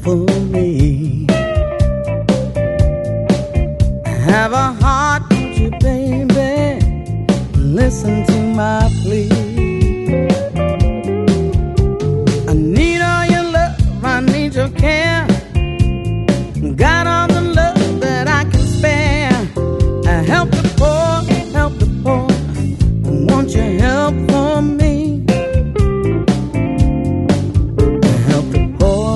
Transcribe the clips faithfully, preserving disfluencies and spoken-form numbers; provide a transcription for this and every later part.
for me. I have a heart, won't you, baby? Listen to my plea. I need all your love, I need your care. Got all the love that I can spare. I help the poor, help the poor. Won't you help for me? Help the poor.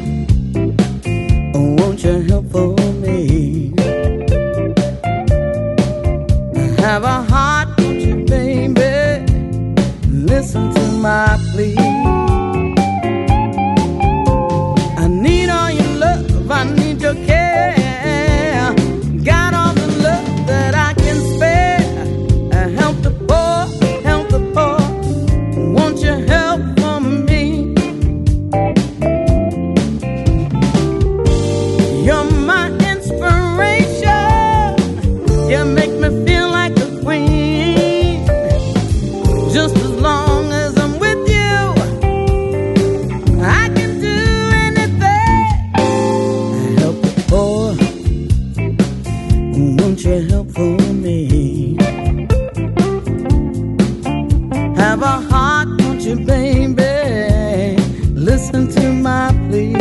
Won't you help for me? I have a heart, won't you, baby? Listen to my plea. I need all your love, I need your care. Got all the love that I can spare. I help the poor, help the poor. Won't you help for me? You're my inspiration. You make me feel like a queen. Just as long as I'm with you, I can do anything. I help the poor. Won't you help for me? Have a heart, won't you, baby? Listen to my plea.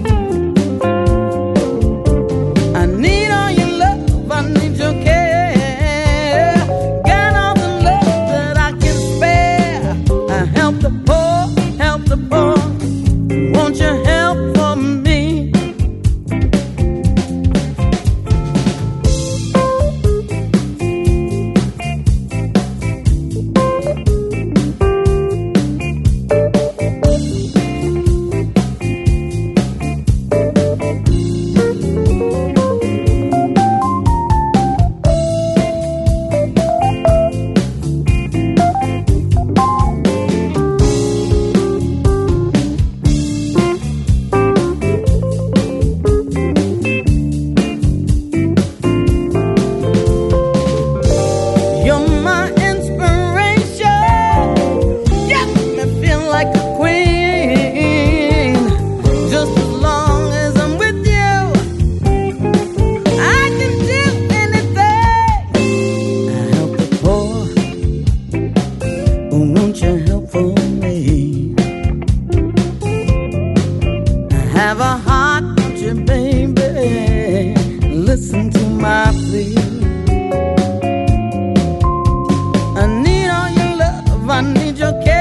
I need all your love, I need your care. Got all the love that I can spare. I help the poor, help the poor. Won't you help for me? You're my inspiration. You make me feel like a queen. Just as long as I'm with you, I can do anything. I help the poor. Won't you help for me? I have a heart, won't you, baby? Listen to my plea. I need all your love, I need your care.